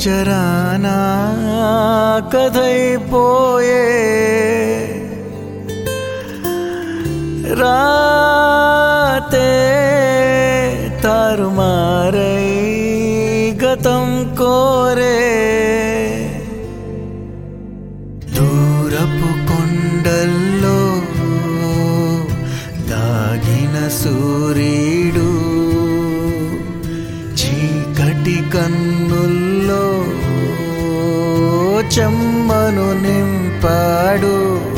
అక్షరానా కథైపోయే రాతే తారుమారై గతం కోరే దూరపు కొండల్లో దాగిన సూర్యుడు చీకటి కన్నుల్లో చెమ్మను నింపాడు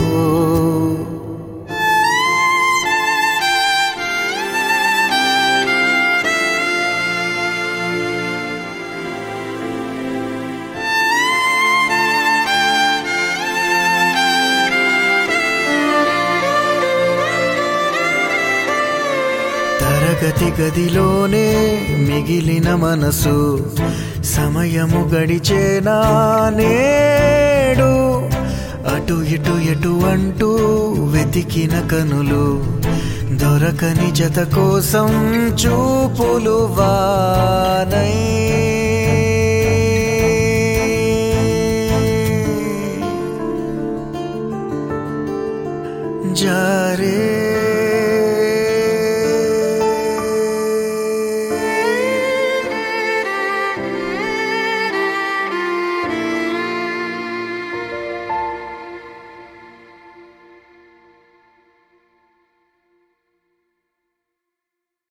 తరగతి గదిలోనే మిగిలిన మనసు సమయము గడిచేనా నేడు అటు ఇటు ఎటు అంటూ వెతికిన కనులు దొరకని జత కోసం చూపులు వానై జారే